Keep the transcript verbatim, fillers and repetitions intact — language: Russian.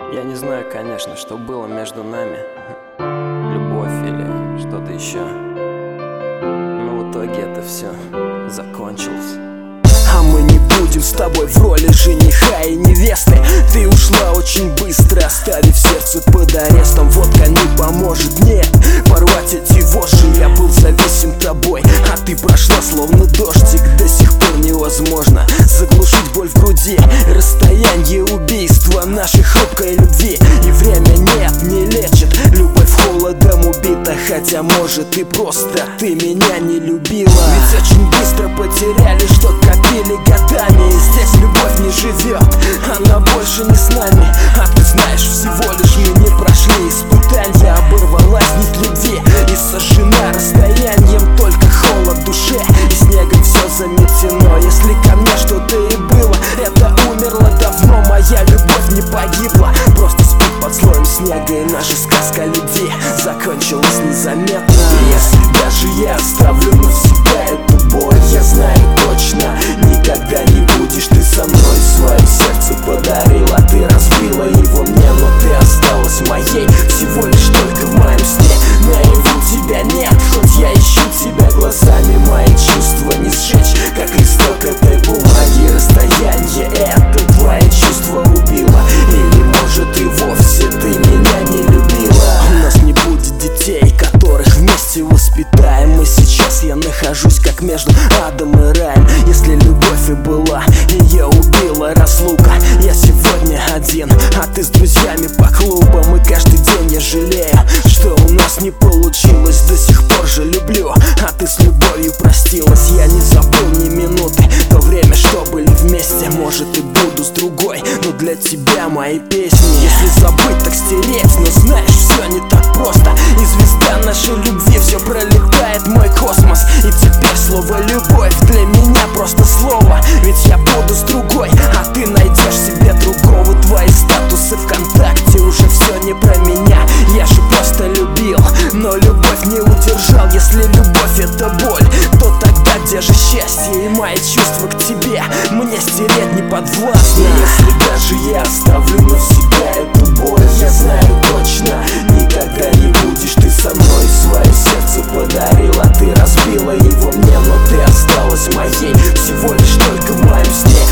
Я не знаю, конечно, что было между нами, любовь или что-то еще, но в итоге это все закончилось. А мы не будем с тобой в роли жениха и невесты. Ты ушла очень быстро, оставив сердце под арестом. Водка не поможет, нет, порвать эти воши. Я был зависим тобой, а ты прошла словно дождик. До сих пор невозможно заглушить боль в груди. Расстояние, убийство нашей хрупкой любви. И время нет, не лечит, любовь холодом убита. Хотя может и просто ты меня не любила. Ведь очень быстро потеряли, что копили годами. И здесь любовь не живет, она больше не с нами. А ты знаешь, всего лишь мы не прошли испытания. Оборвалась нить любви и сожжена расстоянием. Только холод в душе и снегом все заметено. Если ко мне что-то и было, это умерло давно. Моя любовь не погибла, просто спит под слоем снега. И наша сказка любви закончилась незаметно. И если даже я оставлю навсегда эту боль, я знаю точно, никогда не будешь ты со мной. Свое сердце подарила, ты разбила его мне, но ты осталась моей всего лишь только в моем сне. Наяву тебя нет, хоть я ищу тебя глазами. Мои чувства не сжечь, как листок этой бумаги. Расстояние это твои чувства убило. Или может и вовсе ты меня не любила. У нас не будет детей, которых вместе воспитаем. И сейчас я нахожусь как между адом и раем. Если любовь и была, ее убила разлука. Я сегодня один, а ты с друзьями по клубам. И каждый день я жалею, что у нас не получилось. До сих пор же люблю, а ты с любовью простилась. Я не забыл ни минуты, то время, что были вместе. Может и буду с другой, но для тебя мои песни. Если забыть, так стереть, но знаешь, все не так просто. И звезда нашей любви все пролетает мой космос. И теперь слово любовь для меня просто слово. Ведь я буду с другой, а ты найдешь себе другого. Твои статусы ВКонтакте уже все не про меня. Я же просто любил, но любовь не удержал. Если любовь это боль, то тогда где же счастье? И мои чувства к тебе мне стереть не подвластно. Если даже я оставлю навсегда эту боль, я знаю точно, никогда не будешь ты со мной. Свое сердце подарила, ты разбила его мне, но ты осталась моей всего лишь только в моем сне.